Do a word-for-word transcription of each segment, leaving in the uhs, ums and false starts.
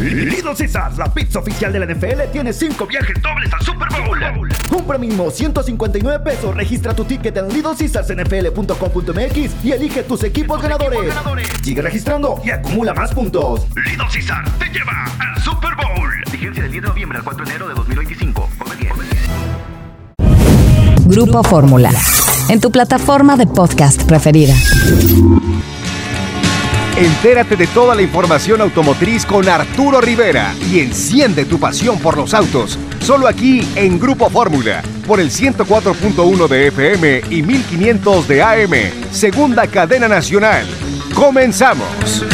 Little Caesars, la pizza oficial de la N F L, tiene cinco viajes dobles al Super Bowl. Compra mínimo ciento cincuenta y nueve pesos, registra tu ticket en little caesars n f l punto com punto m x y elige tus equipos ganadores. equipos ganadores. Sigue registrando y acumula más puntos. Little Caesars te lleva al Super Bowl. Vigencia del diez de noviembre al cuatro de enero de dos mil veinticinco. Come bien. Grupo Fórmula, en tu plataforma de podcast preferida. Entérate de toda la información automotriz con Arturo Rivera y enciende tu pasión por los autos. Solo aquí en Grupo Fórmula, por el ciento cuatro punto uno de F M y mil quinientos de A M, segunda cadena nacional. ¡Comenzamos!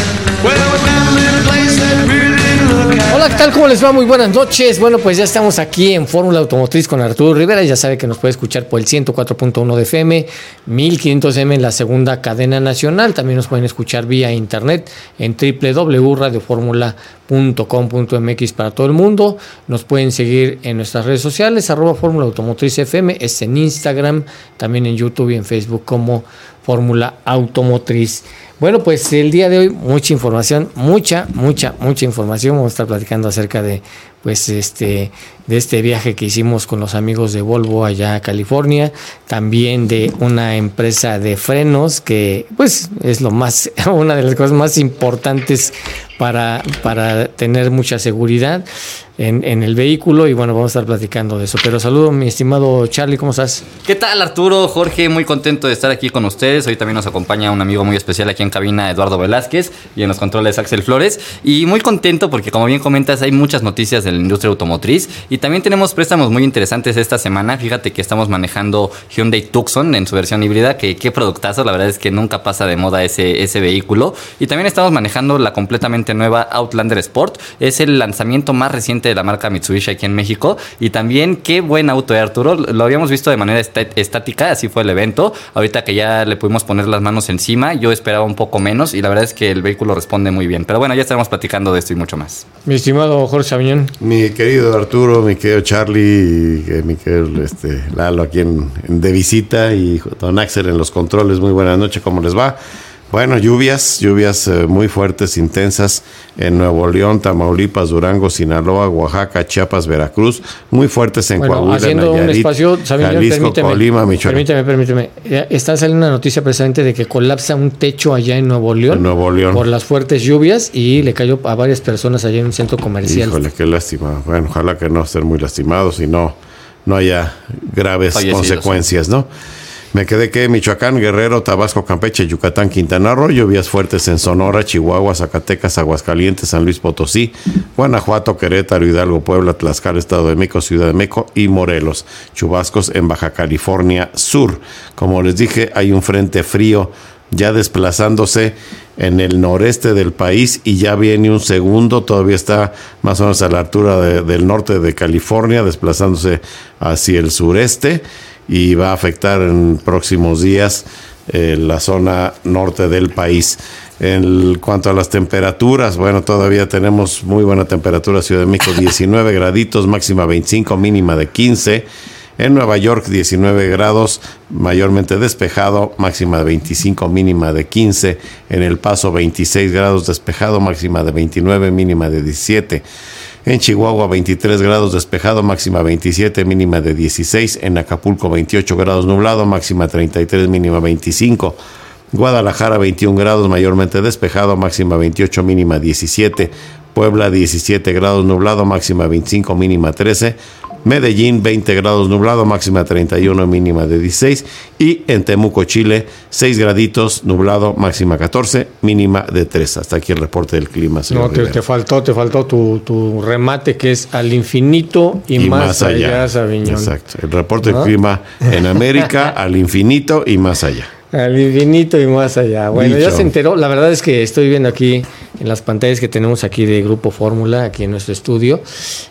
Hola, ¿qué tal? ¿Cómo les va? Muy buenas noches. Bueno, pues ya estamos aquí en Fórmula Automotriz con Arturo Rivera. Ya sabe que nos puede escuchar por el ciento cuatro punto uno de F M, mil quinientos M en la segunda cadena nacional. También nos pueden escuchar vía internet en doble u doble u doble u punto radio fórmula punto com punto m x para todo el mundo. Nos pueden seguir en nuestras redes sociales, arroba Fórmula Automotriz F M, es en Instagram, también en YouTube y en Facebook como Fórmula Automotriz. Bueno, pues el día de hoy mucha información, mucha, mucha, mucha información. Vamos a estar platicando acerca de, pues, este, de este viaje que hicimos con los amigos de Volvo allá a California, también de una empresa de frenos que, pues, es lo más, una de las cosas más importantes para, para tener mucha seguridad en, en el vehículo. Y bueno, vamos a estar platicando de eso. Pero saludo, mi estimado Charlie, ¿cómo estás? ¿Qué tal, Arturo? Jorge, muy contento de estar aquí con ustedes. Hoy también nos acompaña un amigo muy especial aquí en cabina, Eduardo Velázquez, y en los controles Axel Flores. Y muy contento porque, como bien comentas, hay muchas noticias de la industria automotriz y también tenemos préstamos muy interesantes esta semana. Fíjate que estamos manejando Hyundai Tucson en su versión híbrida, que qué productazo, la verdad es que nunca pasa de moda ese, ese vehículo. Y también estamos manejando la completamente nueva Outlander Sport. Es el lanzamiento más reciente de la marca Mitsubishi aquí en México. Y también qué buen auto, ¿eh, Arturo? Lo habíamos visto de manera est- estática, así fue el evento. Ahorita que ya le pudimos poner las manos encima, yo esperaba un poco menos y la verdad es que el vehículo responde muy bien. Pero bueno, ya estaremos platicando de esto y mucho más. Mi estimado Jorge Aviñón. Mi querido Arturo, mi querido Charlie, y mi querido este, Lalo aquí en, en de visita, y don Axel en los controles. Muy buenas noches, ¿cómo les va? Bueno, lluvias, lluvias eh, muy fuertes, intensas en Nuevo León, Tamaulipas, Durango, Sinaloa, Oaxaca, Chiapas, Veracruz, muy fuertes en bueno, Coahuila, haciendo Nayarit, un espacio, Sabiñón, Jalisco, permíteme, Colima, Michoacán. Permíteme, permíteme. Está saliendo una noticia precisamente de que colapsa un techo allá en Nuevo León, en Nuevo León por las fuertes lluvias y le cayó a varias personas allá en un centro comercial. Híjole, qué lástima. Bueno, ojalá que no estén muy lastimados y no, no haya graves Fallecidos. consecuencias, ¿no? Me quedé que Michoacán, Guerrero, Tabasco, Campeche, Yucatán, Quintana Roo, lluvias fuertes en Sonora, Chihuahua, Zacatecas, Aguascalientes, San Luis Potosí, Guanajuato, Querétaro, Hidalgo, Puebla, Tlaxcala, Estado de México, Ciudad de México y Morelos. Chubascos en Baja California Sur. Como les dije, hay un frente frío ya desplazándose en el noreste del país y ya viene un segundo, todavía está más o menos a la altura de, del norte de California, desplazándose hacia el sureste, y va a afectar en próximos días eh, la zona norte del país. En cuanto a las temperaturas, bueno, todavía tenemos muy buena temperatura. Ciudad de México diecinueve graditos, máxima veinticinco, mínima de quince. En Nueva York diecinueve grados, mayormente despejado, máxima de veinticinco, mínima de quince. En El Paso veintiséis grados, despejado, máxima de veintinueve, mínima de diecisiete. En Chihuahua veintitrés grados, despejado, máxima veintisiete, mínima de dieciséis. En Acapulco veintiocho grados, nublado, máxima treinta y tres, mínima veinticinco. Guadalajara veintiún grados, mayormente despejado, máxima veintiocho, mínima diecisiete. Puebla diecisiete grados, nublado, máxima veinticinco, mínima trece. Medellín veinte grados, nublado, máxima treinta y uno, mínima de dieciséis. Y en Temuco, Chile, seis graditos, nublado, máxima catorce, mínima de tres. Hasta aquí el reporte del clima, señor No, te, te faltó, te faltó tu, tu remate, que es al infinito y, y más, más allá, allá, Sabiñón. Exacto, el reporte ¿no? del clima en América, al infinito y más allá. Al infinito y más allá. Bueno, Dicho. Ya se enteró. La verdad es que estoy viendo aquí en las pantallas que tenemos aquí de Grupo Fórmula, aquí en nuestro estudio.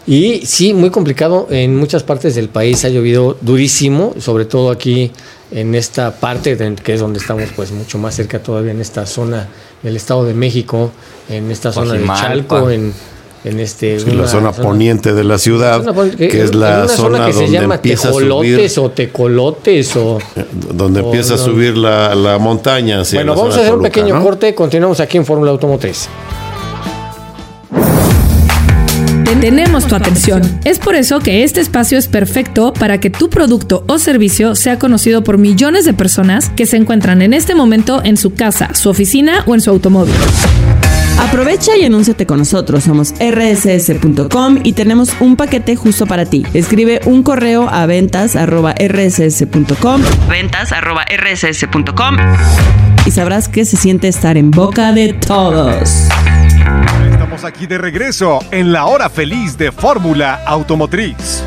Y sí, muy complicado. En muchas partes del país ha llovido durísimo, sobre todo aquí en esta parte, de, que es donde estamos pues mucho más cerca todavía, en esta zona del Estado de México, en esta zona de Chalco, en... en este sí, una, la zona, zona poniente de la ciudad, zona, que, que es la zona, zona que donde se llama empieza tejolotes a subir, o tecolotes o donde o, empieza no, a subir la, la montaña. Bueno, vamos a hacer Toluca, un pequeño ¿no? corte, continuamos aquí en Fórmula Automotriz. tenemos tu atención. Es por eso que este espacio es perfecto para que tu producto o servicio sea conocido por millones de personas que se encuentran en este momento en su casa, su oficina o en su automóvil. Aprovecha y anúnciate con nosotros. Somos erre ese ese punto com y tenemos un paquete justo para ti. Escribe un correo a ventas arroba erre ese ese punto com, ventas arroba erre ese ese punto com, y sabrás qué se siente estar en boca de todos. Estamos aquí de regreso en la hora feliz de Fórmula Automotriz.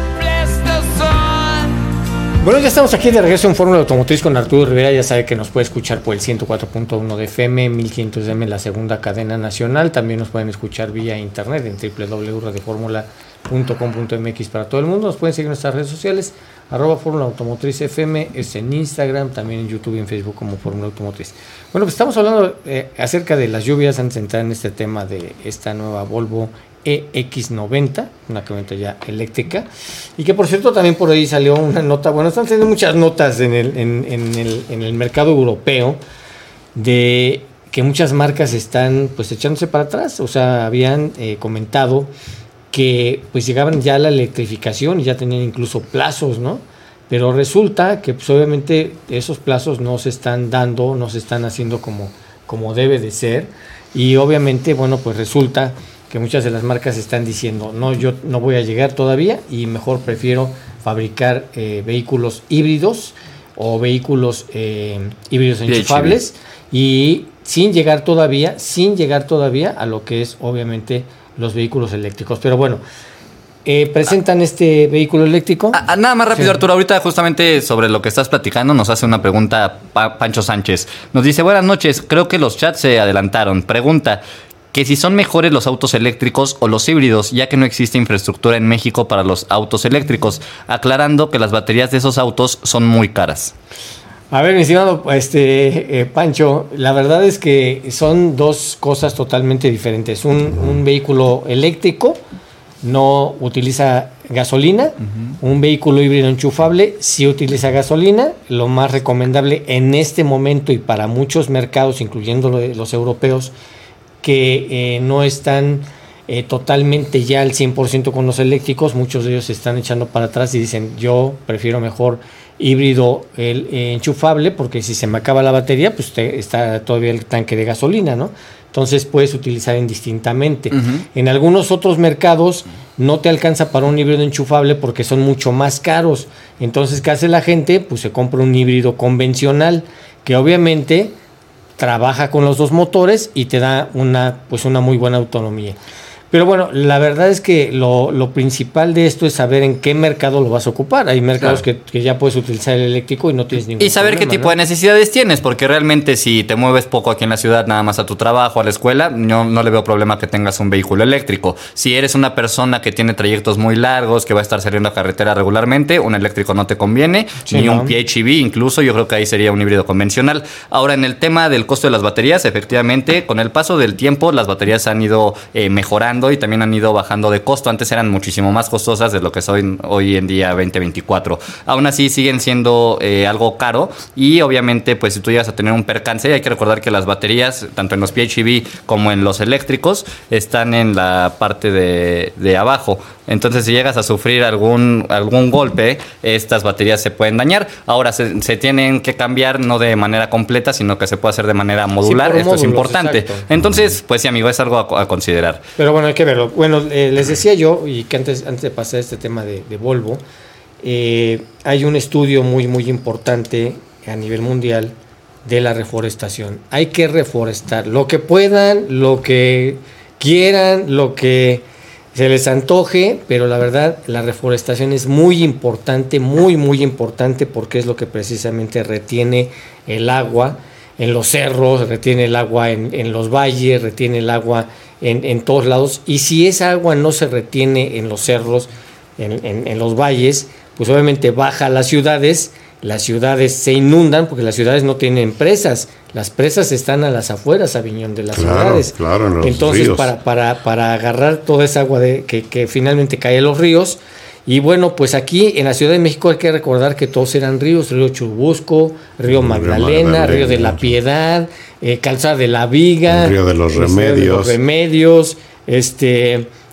Bueno, ya estamos aquí de regreso en Fórmula Automotriz con Arturo Rivera. Ya sabe que nos puede escuchar por el ciento cuatro punto uno de F M, mil quinientos de A M, la segunda cadena nacional. También nos pueden escuchar vía internet en doble u doble u doble u punto radio fórmula punto com punto eme equis para todo el mundo. Nos pueden seguir en nuestras redes sociales, arroba Fórmula Automotriz F M, es en Instagram, también en YouTube y en Facebook como Fórmula Automotriz. Bueno, pues estamos hablando eh, acerca de las lluvias antes de entrar en este tema de esta nueva Volvo E X noventa, una camioneta ya eléctrica, y que por cierto también por ahí salió una nota, bueno, están teniendo muchas notas en el, en, en el, en el mercado europeo de que muchas marcas están pues echándose para atrás, o sea, habían eh, comentado que pues llegaban ya a la electrificación y ya tenían incluso plazos, ¿no? Pero resulta que pues obviamente esos plazos no se están dando, no se están haciendo como, como debe de ser, y obviamente, bueno, pues resulta que muchas de las marcas están diciendo, no, yo no voy a llegar todavía y mejor prefiero fabricar eh, vehículos híbridos o vehículos eh, híbridos enchufables y sin llegar todavía, sin llegar todavía a lo que es obviamente los vehículos eléctricos. Pero bueno, eh, presentan ah, este vehículo eléctrico. Ah, nada más rápido, sí. Arturo, ahorita justamente sobre lo que estás platicando nos hace una pregunta pa- Pancho Sánchez. Nos dice, buenas noches, creo que los chats se adelantaron. Pregunta, que si son mejores los autos eléctricos o los híbridos, ya que no existe infraestructura en México para los autos eléctricos, aclarando que las baterías de esos autos son muy caras. A ver, mi estimado este, eh, Pancho, la verdad es que son dos cosas totalmente diferentes. Un, un vehículo eléctrico no utiliza gasolina, uh-huh. Un vehículo híbrido enchufable sí utiliza gasolina. Lo más recomendable en este momento y para muchos mercados, incluyendo los europeos, que eh, no están eh, totalmente ya al cien por ciento con los eléctricos, muchos de ellos se están echando para atrás y dicen, yo prefiero mejor híbrido el, eh, enchufable, porque si se me acaba la batería, pues te, está todavía el tanque de gasolina, ¿no? Entonces puedes utilizar indistintamente. Uh-huh. En algunos otros mercados no te alcanza para un híbrido enchufable porque son mucho más caros. Entonces, ¿qué hace la gente? Pues se compra un híbrido convencional, que obviamente trabaja con los dos motores y te da una, pues una muy buena autonomía. Pero bueno, la verdad es que lo, lo principal de esto es saber en qué mercado lo vas a ocupar. Hay mercados claro. que, que ya puedes utilizar el eléctrico y no tienes ningún problema. Y saber problema, qué tipo ¿no? de necesidades tienes, porque realmente si te mueves poco aquí en la ciudad, nada más a tu trabajo, a la escuela, no, no le veo problema que tengas un vehículo eléctrico. Si eres una persona que tiene trayectos muy largos, que va a estar saliendo a carretera regularmente, un eléctrico no te conviene, sí, ni ¿no? un P H E V, incluso yo creo que ahí sería un híbrido convencional. Ahora, en el tema del costo de las baterías, efectivamente, con el paso del tiempo, las baterías han ido eh, mejorando y también han ido bajando de costo. Antes eran muchísimo más costosas de lo que son hoy en día veinte veinticuatro. Aún así siguen siendo eh, algo caro y obviamente pues si tú llegas a tener un percance, hay que recordar que las baterías, tanto en los P H E V como en los eléctricos, están en la parte de, de abajo. Entonces si llegas a sufrir algún, algún golpe, estas baterías se pueden dañar. Ahora se, se tienen que cambiar no de manera completa, sino que se puede hacer de manera modular. Sí, esto módulos, es importante. Exacto. Entonces, pues sí, amigo, es algo a, a considerar. Pero bueno, hay que verlo. Bueno, eh, les decía yo, y que antes, antes de pasar a este tema de, de Volvo, eh, hay un estudio muy, muy importante a nivel mundial de la reforestación. Hay que reforestar lo que puedan, lo que quieran, lo que se les antoje, pero la verdad, la reforestación es muy importante, muy, muy importante, porque es lo que precisamente retiene el agua en los cerros, retiene el agua en, en los valles, retiene el agua en, en todos lados. Y si esa agua no se retiene en los cerros, en, en, en los valles, pues obviamente baja a las ciudades, las ciudades se inundan porque las ciudades no tienen presas. Las presas están a las afueras, Aviñón, de las claro, ciudades. Claro, en los Entonces, ríos. Para, para, para agarrar toda esa agua de, que, que finalmente cae a los ríos. Y bueno, pues aquí en la Ciudad de México hay que recordar que todos eran ríos: Río Churubusco, Río Magdalena, Río, Magdalena, Río de la Piedad, eh, Calzada de la Viga, el Río de los Remedios. De los Remedios, este...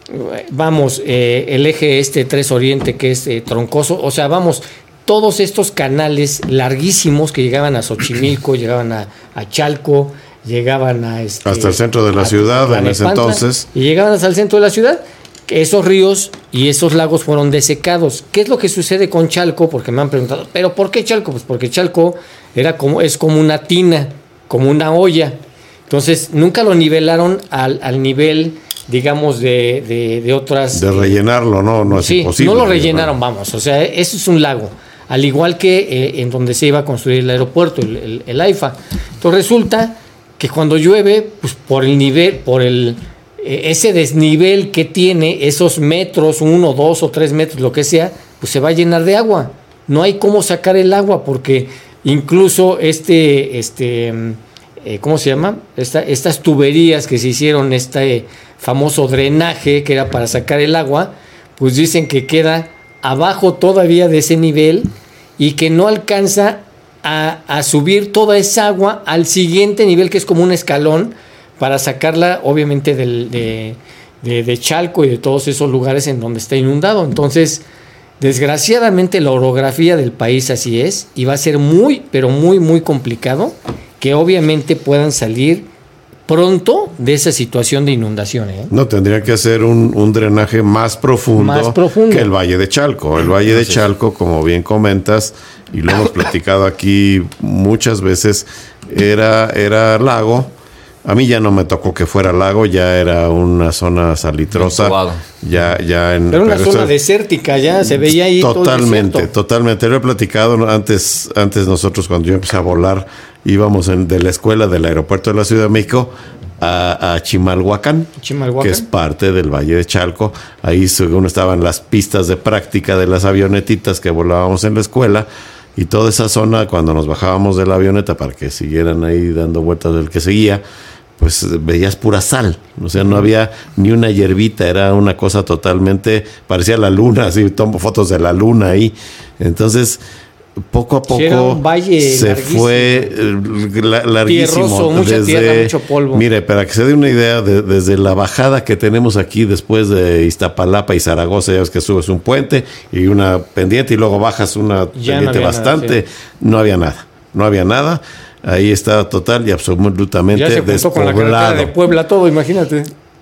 vamos, eh, el eje este tres Oriente que es eh, troncoso, o sea, vamos, todos estos canales larguísimos que llegaban a Xochimilco, llegaban a, a Chalco, llegaban a este, hasta el centro de la ciudad en ese entonces. Y llegaban hasta el centro de la ciudad. Esos ríos y esos lagos fueron desecados. ¿Qué es lo que sucede con Chalco? Porque me han preguntado, ¿pero por qué Chalco? Pues porque Chalco era como, es como una tina, como una olla. Entonces, nunca lo nivelaron al, al nivel, digamos, de, de, de otras... De rellenarlo, no, no es sí, imposible. no lo rellenaron, vamos. O sea, eso es un lago. Al igual que eh, en donde se iba a construir el aeropuerto, el, el, el AIFA. Entonces, resulta que cuando llueve, pues por el nivel, por el... ese desnivel que tiene, esos metros, uno, dos o tres metros, lo que sea, pues se va a llenar de agua. No hay cómo sacar el agua porque incluso este, este, eh, ¿cómo se llama? Esta, estas tuberías que se hicieron, este famoso drenaje que era para sacar el agua, pues dicen que queda abajo todavía de ese nivel y que no alcanza a, a subir toda esa agua al siguiente nivel, que es como un escalón, para sacarla obviamente del, de, de, de Chalco y de todos esos lugares en donde está inundado. Entonces, desgraciadamente la orografía del país así es, y va a ser muy, pero muy, muy complicado que obviamente puedan salir pronto de esa situación de inundación. ¿eh? No, tendría que hacer un, un drenaje más profundo, más profundo que el Valle de Chalco. El Valle de Chalco, como bien comentas, y lo hemos platicado aquí muchas veces, era, era lago. A mí ya no me tocó que fuera lago, ya era una zona salitrosa. Ya, ya en, Era una pero zona esto, desértica, ya se veía ahí. Totalmente, todo el totalmente. Lo he platicado antes, antes nosotros cuando yo empecé a volar, íbamos en, de la escuela del aeropuerto de la Ciudad de México a, a Chimalhuacán, Chimalhuacán, que es parte del Valle de Chalco. Ahí según estaban las pistas de práctica de las avionetitas que volábamos en la escuela. Y toda esa zona, cuando nos bajábamos de la avioneta para que siguieran ahí dando vueltas del que seguía, pues veías pura sal, o sea, no había ni una hierbita, era una cosa totalmente, parecía la luna, así tomo fotos de la luna ahí. Entonces, poco a poco sí, se fue la, larguísimo. Tierroso, mucha desde, tierra, mucho polvo. Mire, para que se dé una idea, de, desde la bajada que tenemos aquí después de Iztapalapa y Zaragoza, ya ves que subes un puente y una pendiente y luego bajas una ya pendiente no bastante, nada, sí. no había nada, no había nada. Ahí estaba total y absolutamente ya se juntó con la carretera de Puebla todo, imagínate.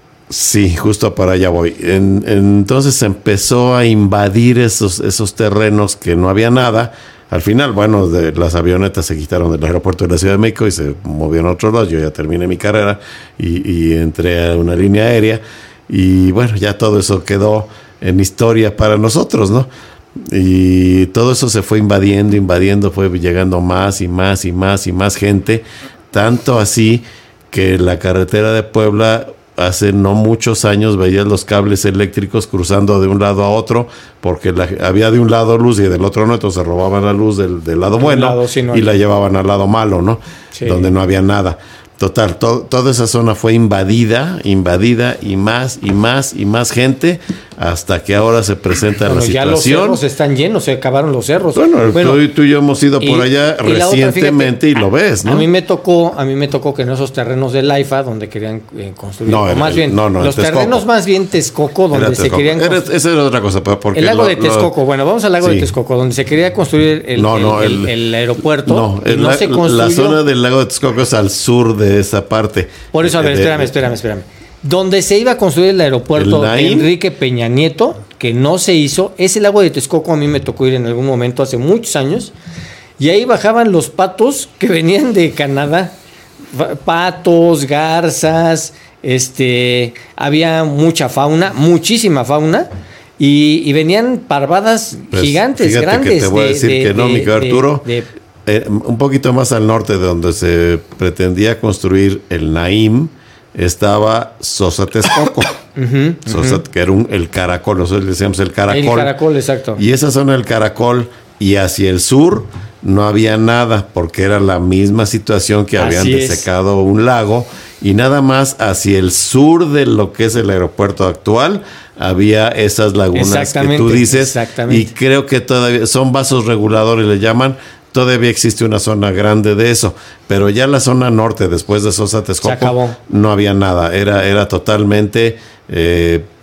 Sí, justo para allá voy. En, en, entonces empezó a invadir esos, esos terrenos que no había nada. Al final, bueno, de, las avionetas se quitaron del aeropuerto de la Ciudad de México y se movieron a otros lados. Yo ya terminé mi carrera y, y entré a una línea aérea. Y bueno, ya todo eso quedó en historia para nosotros, ¿no? Y todo eso se fue invadiendo, invadiendo, fue llegando más y más y más y más gente, tanto así que la carretera de Puebla hace no muchos años veías los cables eléctricos cruzando de un lado a otro, porque la, había de un lado luz y del otro no, entonces robaban la luz del, del lado bueno lado, sí, no y la llevaban al lado malo, ¿no? Sí. Donde no había nada. Total, to, toda esa zona fue invadida, invadida y más y más y más gente hasta que ahora se presenta bueno, la situación. Ya los cerros están llenos, se acabaron los cerros. Bueno, bueno tú, tú y yo hemos ido y, por allá y recientemente otra, fíjate, y lo ves, ¿no? A mí me tocó, a mí me tocó que en esos terrenos del AIFA donde querían eh, construir, no, el, más bien, no, no, los terrenos más bien Texcoco donde se querían era, esa era otra cosa, porque el lago lo, de Texcoco, lo, bueno, vamos al lago sí. de Texcoco donde se quería construir el, no, no, el, el, el, el aeropuerto. No, y el, no la, se construyó. La zona del lago de Texcoco es al sur de esa parte. Por eso, a ver, de, espérame, espérame, espérame. Donde se iba a construir el aeropuerto de Enrique Peña Nieto, que no se hizo, ese lago de Texcoco a mí me tocó ir en algún momento hace muchos años, y ahí bajaban los patos que venían de Canadá, patos, garzas, este, había mucha fauna, muchísima fauna, y, y venían parvadas pues, gigantes, fíjate grandes. Que te voy a decir de, que no, de, mi Arturo. De, de, Eh, un poquito más al norte de donde se pretendía construir el Naim estaba Sosa Texcoco, uh-huh, Sosa, uh-huh. que era un, el caracol, nosotros le decíamos el caracol. El caracol, exacto. Y esa zona del caracol y hacia el sur no había nada porque era la misma situación que habían Así desecado es. un lago y nada más hacia el sur de lo que es el aeropuerto actual había esas lagunas que tú dices y creo que todavía son vasos reguladores, le llaman. Todavía existe una zona grande de eso, pero ya la zona norte, después de Sosa Texcoco, no había nada. Era, era totalmente eh,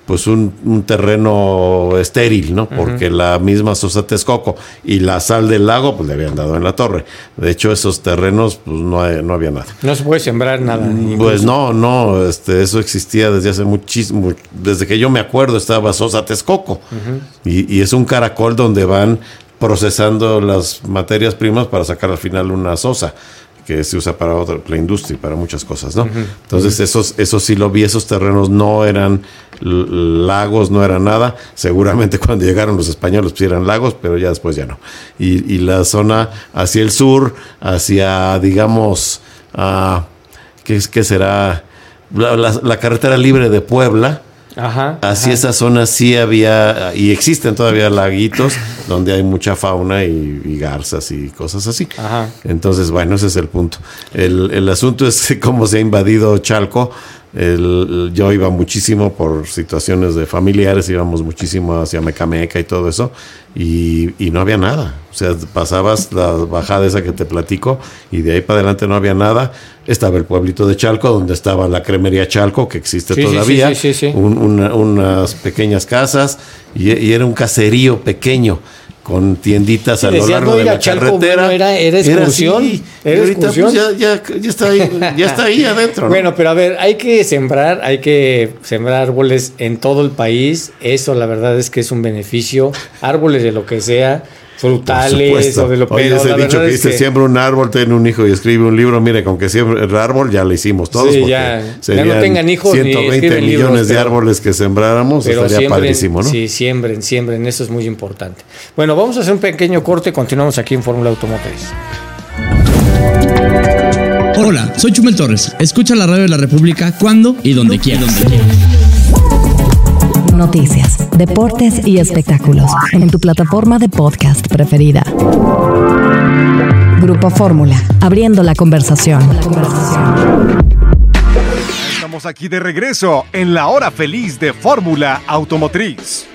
pues un, un terreno estéril, ¿no? Porque uh-huh. la misma Sosa Texcoco y la sal del lago, pues le habían dado en la torre. De hecho, esos terrenos, pues no, hay, no había nada. No se puede sembrar nada. Pues no, no, este, eso existía desde hace muchísimo, desde que yo me acuerdo estaba Sosa Texcoco. Uh-huh. Y, y es un caracol donde van procesando las materias primas para sacar al final una sosa que se usa para otra, la industria y para muchas cosas, ¿no? Uh-huh. Entonces, uh-huh. esos, esos sí lo vi, esos terrenos no eran l- lagos, no era nada. Seguramente cuando llegaron los españoles pues eran lagos, pero ya después ya no. Y, y la zona hacia el sur, hacia, digamos, uh, ¿qué, qué será? La, la, la carretera libre de Puebla. Ajá, así ajá. esa zona sí había y existen todavía laguitos donde hay mucha fauna y, y garzas y cosas así. Ajá. Entonces, bueno, ese es el punto. El, el asunto es cómo se ha invadido Chalco. El, yo iba muchísimo por situaciones de familiares, íbamos muchísimo hacia Mecameca y todo eso, y, y no había nada. O sea, pasabas la bajada esa que te platico y de ahí para adelante no había nada. Estaba el pueblito de Chalco, donde estaba la cremería Chalco, que existe sí, todavía, sí, sí, sí, sí. Un, una, unas pequeñas casas, y, y era un caserío pequeño con tienditas sí, a lo largo no de la Chalco, carretera. Bueno, era, era excursión. Era, era y ahorita excursión. Pues ya, ya, ya, está ahí, ya está ahí adentro, ¿no? Bueno, pero a ver, hay que sembrar, hay que sembrar árboles en todo el país. Eso la verdad es que es un beneficio. Árboles de lo que sea, frutales o de lo que Oye, ese dicho que dice, que... siembra un árbol, tiene un hijo y escribe un libro. Mire, con que siembre el árbol ya lo hicimos todos. Sí, ya, ya no tengan hijos ciento veinte ni millones libros, de pero, árboles que sembráramos, estaría siembren, padrísimo, ¿no? Sí, siembren, siembren, eso es muy importante. Bueno, vamos a hacer un pequeño corte, continuamos aquí en Fórmula Automotriz. Hola, soy Chumel Torres. Escucha la radio de la República cuando y donde quieras. Noticias, deportes y espectáculos en tu plataforma de podcast preferida. Grupo Fórmula, abriendo la conversación. Estamos aquí de regreso en la hora feliz de Fórmula Automotriz.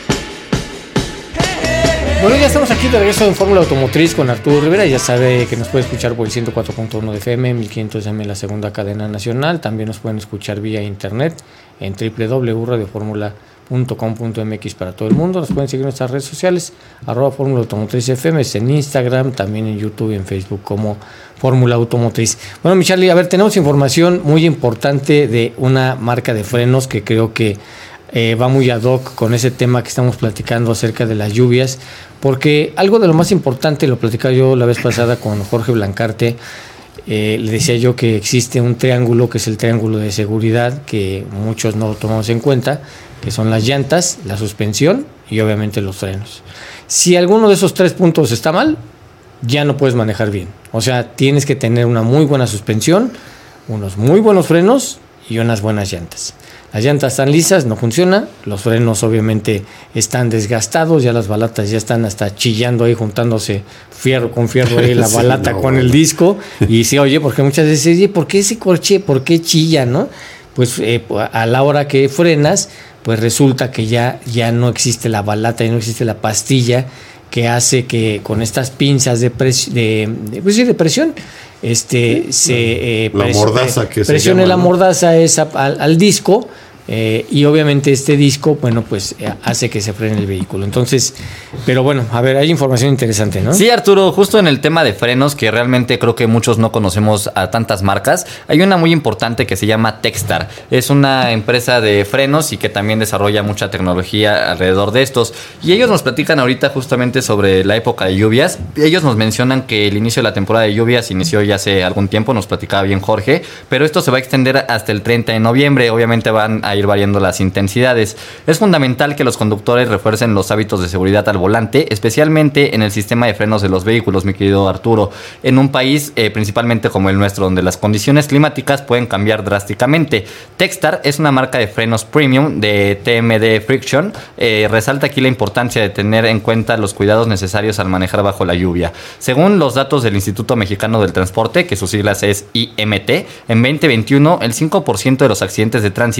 Bueno, ya estamos aquí de regreso en Fórmula Automotriz con Arturo Rivera. Ya sabe que nos puede escuchar por el ciento cuatro punto uno de F M, mil quinientos A M, la segunda cadena nacional. También nos pueden escuchar vía internet en doble u doble u doble u punto radio fórmula punto com punto m x para todo el mundo. Nos pueden seguir en nuestras redes sociales, arroba Fórmula Automotriz F M, en Instagram, también en YouTube y en Facebook como Fórmula Automotriz. Bueno, mi Charlie, a ver, tenemos información muy importante de una marca de frenos que creo que Eh, va muy ad hoc con ese tema que estamos platicando acerca de las lluvias, porque algo de lo más importante, lo platicaba yo la vez pasada con Jorge Blancarte, eh, le decía yo que existe un triángulo que es el triángulo de seguridad, que muchos no lo tomamos en cuenta, que son las llantas, la suspensión y obviamente los frenos. Si alguno de esos tres puntos está mal, ya no puedes manejar bien. O sea, tienes que tener una muy buena suspensión, unos muy buenos frenos y unas buenas llantas. Las llantas están lisas, no funciona. Los frenos obviamente están desgastados, ya las balatas ya están hasta chillando ahí, juntándose fierro con fierro ahí, la balata sí, no, con bueno. el disco. Y se oye, porque muchas veces dice, ¿por qué ese corche? ¿Por qué chilla? ¿No? Pues eh, a la hora que frenas, pues resulta que ya, ya no existe la balata, ya no existe la pastilla que hace que con estas pinzas de, pres- de, de, pues sí, de presión este se eh, la pres- mordaza que presione se llama, la ¿no? mordaza esa al, al disco eh, y obviamente este disco bueno pues eh, hace que se frene el vehículo. Entonces, pero bueno, a ver, hay información interesante, ¿no? Sí, Arturo, justo en el tema de frenos, que realmente creo que muchos no conocemos a tantas marcas, hay una muy importante que se llama Textar. Es una empresa de frenos y que también desarrolla mucha tecnología alrededor de estos. Y ellos nos platican ahorita justamente sobre la época de lluvias. Ellos nos mencionan que el inicio de la temporada de lluvias inició ya hace algún tiempo, nos platicaba bien Jorge, pero esto se va a extender hasta el treinta de noviembre. Obviamente van a ir variando las intensidades. Es fundamental que los conductores refuercen los hábitos de seguridad al volante, especialmente en el sistema de frenos de los vehículos, mi querido Arturo. En un país eh, principalmente como el nuestro, donde las condiciones climáticas pueden cambiar drásticamente. Textar es una marca de frenos premium de T M D Friction. Eh, resalta aquí la importancia de tener en cuenta los cuidados necesarios al manejar bajo la lluvia. Según los datos del Instituto Mexicano del Transporte, que sus siglas es I M T, en veinte veintiuno el cinco por ciento de los accidentes de tránsito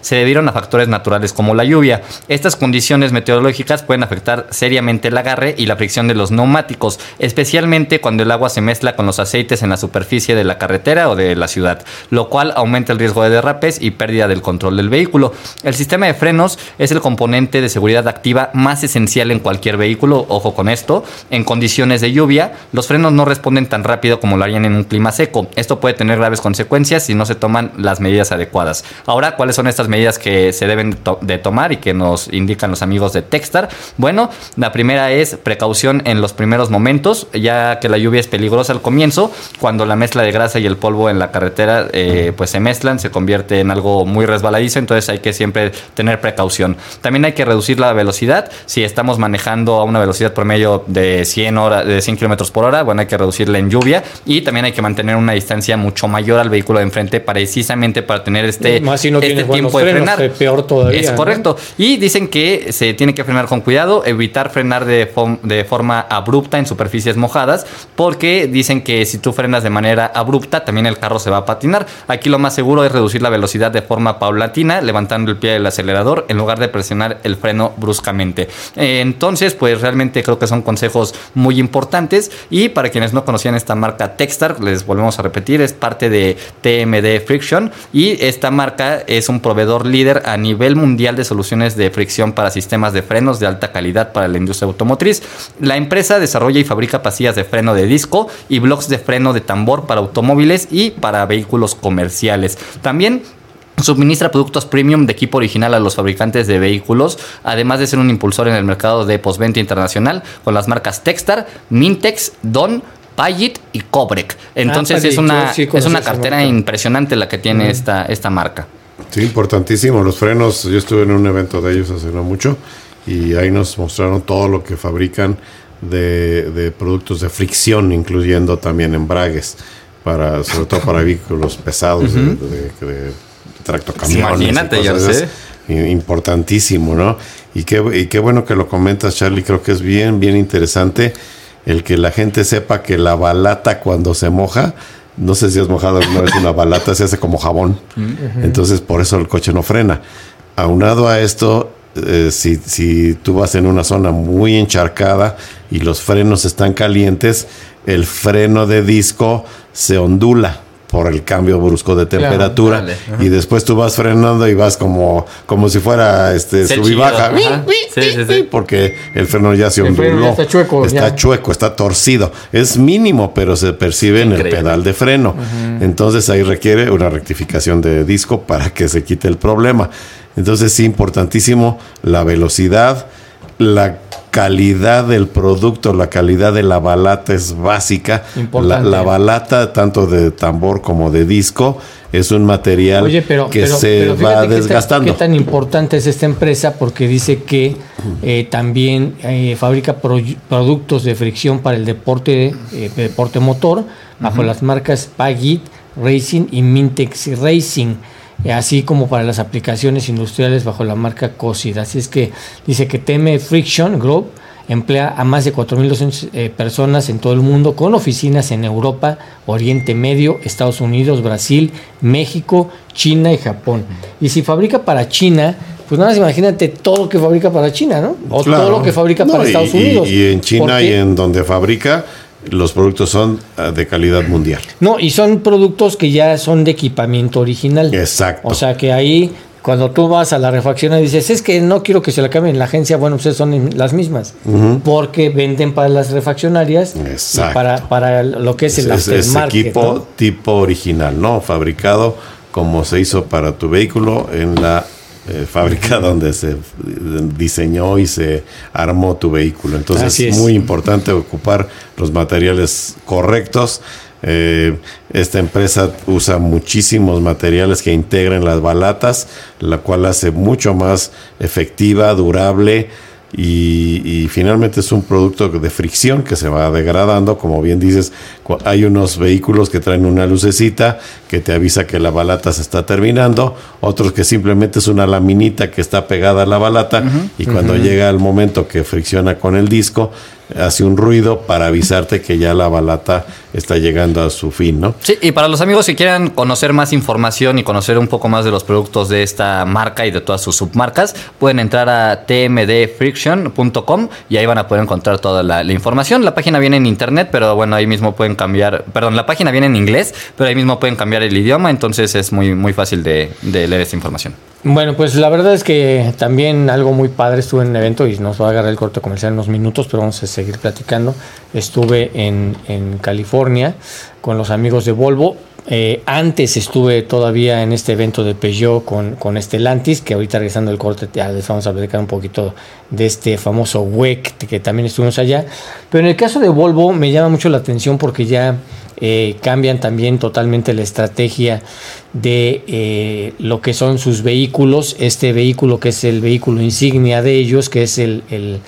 se debieron a factores naturales como la lluvia. Estas condiciones meteorológicas pueden afectar seriamente el agarre y la fricción de los neumáticos, especialmente cuando el agua se mezcla con los aceites en la superficie de la carretera o de la ciudad, lo cual aumenta el riesgo de derrapes y pérdida del control del vehículo. El sistema de frenos es el componente de seguridad activa más esencial en cualquier vehículo. Ojo con esto, en condiciones de lluvia, los frenos no responden tan rápido como lo harían en un clima seco. Esto puede tener graves consecuencias si no se toman las medidas adecuadas. Ahora, ¿cuáles son estas medidas que se deben to- de tomar y que nos indican los amigos de Techstar? Bueno, la primera es precaución en los primeros momentos, ya que la lluvia es peligrosa al comienzo. Cuando la mezcla de grasa y el polvo en la carretera eh, pues se mezclan, se convierte en algo muy resbaladizo, entonces hay que siempre tener precaución. También hay que reducir la velocidad. Si estamos manejando a una velocidad promedio de cien, hora, de cien kilómetros por hora, bueno, hay que reducirla en lluvia, y también hay que mantener una distancia mucho mayor al vehículo de enfrente, precisamente para tener este, más si no este tiempo de frenar. Que peor todavía, es correcto. ¿No? Y dicen que se tiene que frenar con cuidado, evitar frenar de, fo- de forma abrupta en superficies mojadas, porque dicen que si tú frenas de manera abrupta, también el carro se va a patinar. Aquí lo más seguro es reducir la velocidad de forma paulatina, levantando el pie del acelerador en lugar de presionar el freno bruscamente. Eh, entonces, pues realmente creo que son consejos muy importantes. Y para quienes no conocían esta marca Techstar, les volvemos a repetir, es parte de T M D Friction, y esta marca es un proveedor líder a nivel mundial de soluciones de fricción para sistemas de frenos de alta calidad para la industria automotriz. La empresa desarrolla y fabrica pastillas de freno de disco y blocks de freno de tambor para automóviles y para vehículos comerciales. También suministra productos premium de equipo original a los fabricantes de vehículos, además de ser un impulsor en el mercado de postventa internacional con las marcas Techstar, Mintex, Don, Pagit y Kobrek. Entonces ah, es una, sí es una cartera impresionante la que tiene uh-huh. esta, esta marca. Sí, importantísimo. Los frenos, yo estuve en un evento de ellos hace no mucho y ahí nos mostraron todo lo que fabrican de, de productos de fricción, incluyendo también embragues, para, sobre todo para vehículos pesados, uh-huh. de, de, de tractocamiones. Imagínate, ya sé. Importantísimo, ¿no? Y qué, y qué bueno que lo comentas, Charlie. Creo que es bien, bien interesante el que la gente sepa que la balata cuando se moja, no sé si has mojado alguna vez una balata, se hace como jabón. Uh-huh. Entonces, por eso el coche no frena. Aunado a esto, eh, si, si tú vas en una zona muy encharcada y los frenos están calientes, el freno de disco se ondula por el cambio brusco de temperatura, claro, uh-huh. y después tú vas frenando y vas como, como si fuera este sub y baja, sí, sí, sí. porque el freno ya se onduló, ya está, chueco, está ya. chueco, está torcido, es mínimo, pero se percibe Increíble. en el pedal de freno, uh-huh. entonces ahí requiere una rectificación de disco para que se quite el problema. Entonces sí, importantísimo la velocidad, la calidad del producto, la calidad de la balata es básica. La, la balata, tanto de tambor como de disco, es un material Oye, pero, que pero, se pero va desgastando. ¿Qué tan importante es esta empresa? Porque dice que eh, también eh, fabrica pro, productos de fricción para el deporte, eh, deporte motor, bajo uh-huh. las marcas Pagit Racing y Mintex Racing, así como para las aplicaciones industriales bajo la marca COSID. Así es que dice que T M Friction Group emplea a más de cuatro mil doscientas eh, personas en todo el mundo, con oficinas en Europa, Oriente Medio, Estados Unidos, Brasil, México, China y Japón. Y si fabrica para China, pues nada más imagínate todo lo que fabrica para China, ¿no? O claro. todo lo que fabrica no, para y, Estados Unidos. Y, y en China Porque, y en donde fabrica, los productos son de calidad mundial. No, y son productos que ya son de equipamiento original. Exacto. O sea que ahí, cuando tú vas a la refacción y dices, es que no quiero que se la cambien en la agencia, bueno, pues son las mismas. Uh-huh. Porque venden para las refaccionarias. Exacto. Y para, para lo que es el es, aftermarket. Es equipo, ¿no? Tipo original, ¿no? Fabricado como se hizo para tu vehículo en la Eh, fábrica donde se diseñó y se armó tu vehículo. Entonces es. es muy importante ocupar los materiales correctos. Eh, esta empresa usa muchísimos materiales que integran las balatas, la cual hace mucho más efectiva, durable. Y, y finalmente es un producto de fricción que se va degradando. Como bien dices, hay unos vehículos que traen una lucecita que te avisa que la balata se está terminando, otros que simplemente es una laminita que está pegada a la balata, uh-huh, y cuando uh-huh. llega el momento que fricciona con el disco, hace un ruido para avisarte que ya la balata está llegando a su fin, ¿no? Sí, y para los amigos que quieran conocer más información y conocer un poco más de los productos de esta marca y de todas sus submarcas, pueden entrar a t m d friction punto com y ahí van a poder encontrar toda la, la información. La página viene en internet, pero bueno, ahí mismo pueden cambiar, perdón, la página viene en inglés, pero ahí mismo pueden cambiar el idioma, entonces es muy, muy fácil de, de leer esta información. Bueno, pues la verdad es que también algo muy padre, estuve en un evento y nos va a agarrar el corte comercial en unos minutos, pero vamos a seguir platicando. Estuve en, en California con los amigos de Volvo. Eh, antes estuve todavía en este evento de Peugeot con, con Stellantis, que ahorita regresando el corte ya les vamos a platicar un poquito de este famoso W E C, que también estuvimos allá. Pero en el caso de Volvo me llama mucho la atención porque ya eh, cambian también totalmente la estrategia de eh, lo que son sus vehículos. Este vehículo que es el vehículo insignia de ellos, que es el... el